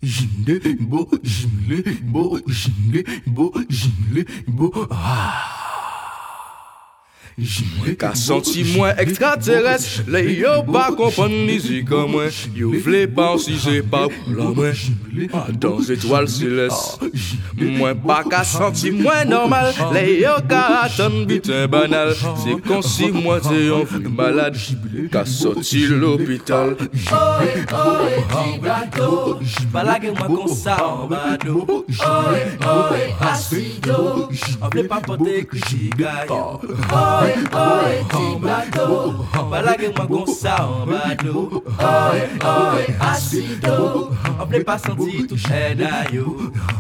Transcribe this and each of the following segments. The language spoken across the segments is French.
Ka senti moins extraterrestre, les yo pas comprendre musique comme moi. Yo vle pas si c'est pas pour la moi. Dans étoile céleste, moi pas ka senti moins normal. Les yo ka attendre butin banal. C'est comme si moi t'es un vieux malade. Ka sorti l'hôpital. Ohé, ohé, petit bateau, balague-moi comme ça en bado. Ohé, ohé, acido, on veut pas porter critique gaillot. Ohé, ohé, petit bateau, balague-moi comme ça en bado. Ohé, ohé, acido, on veut pas sentir tout est d'ailleurs.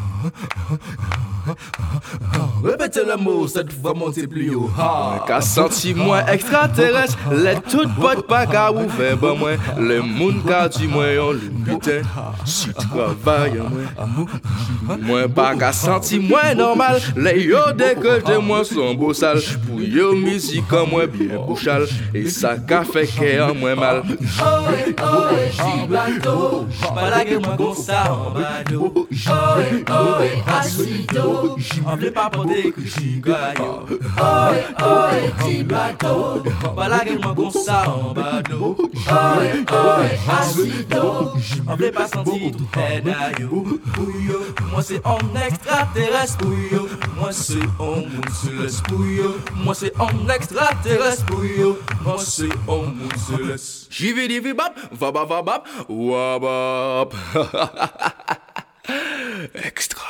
Répétez le mot, cette fois monter plus haut. Ka senti moins extraterrestre, les toutes portes pas ka ouvert ben moi. Les moun ka dit moi on le putain. Si travail moi pas ka senti moins normal. Les yo décolleté moi son beau sale. Pour yo musique comme moi bien bouchal. Et ça ka fait qu'est moins mal. Ohé, ohé, petit bateau, balague-moi comme ça en bado. Ohé, ohé, acido, on veut pas porter critique gaillot. Ohé, ohé, petit bateau, balague-moi comme ça en bado. Ohé, ohé, acido, on veut pas sentir tout est d'ailleurs. Pouyo, moi c'est un extraterrestre. Pouyo, moi c'est un monde céleste. Pouyo, moi c'est un extraterrestre. Pouyo, moi c'est un monde céleste. J'y divi bap, vabap, wabap. Extra.